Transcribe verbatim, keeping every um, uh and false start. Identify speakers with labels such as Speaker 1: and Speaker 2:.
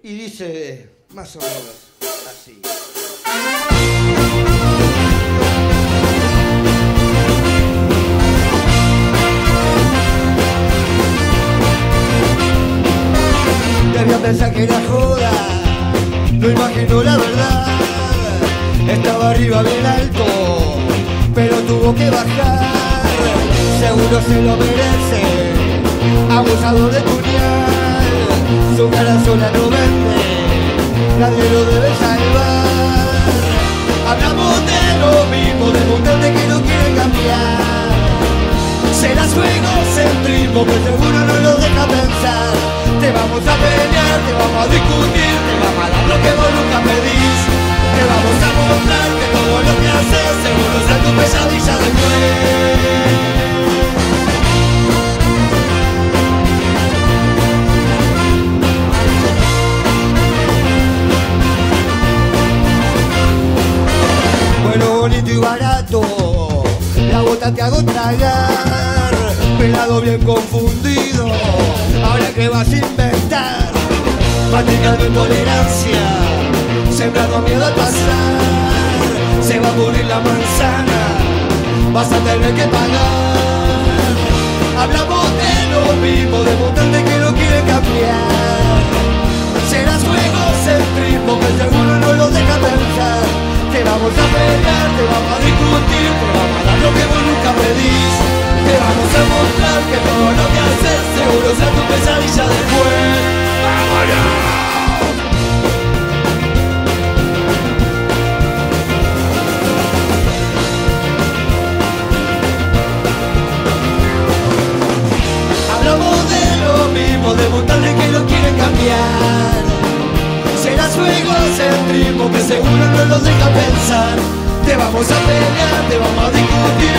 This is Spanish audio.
Speaker 1: y dice más o menos así. Debía pensar que era joda, no imagino la verdad. Estaba arriba bien alto, pero tuvo que bajar. Seguro se lo merece, abusador de puñal. Su cara sola no vende, nadie lo debe salvar. Hablamos de lo mismo, de mutantes que no quieren cambiar. Será su egocentrismo que seguro no lo deja pensar. Te vamos a pelear, te vamos a discutir, te vamos a dar lo que vos nunca pedís. Te vamos a mostrar que todo lo que haces seguro es tu pesadilla después. Bueno, bonito y barato, la bota te hago tragar. Pelado bien confundido, ahora que vas a inventar. Practicando intolerancia, sembrando miedo al pasar. Se va a morir la manzana, vas a tener que pagar. Hablamos de lo mismo, de mutantes que no quieren cambiar. Será su egocentrismo que seguro no lo deja pensar. Te vamos a pelear, te vamos a discutir, te vamos a dar lo que vos nunca pedís. Te vamos a mostrar que todo lo que haces seguro sea tu pesadilla después. ¡Vámonos! Hablamos de lo mismo, de mutantes que no quieren cambiar. Será su egocentrismo que seguro no los deja pensar. Te vamos a pelear, te vamos a discutir,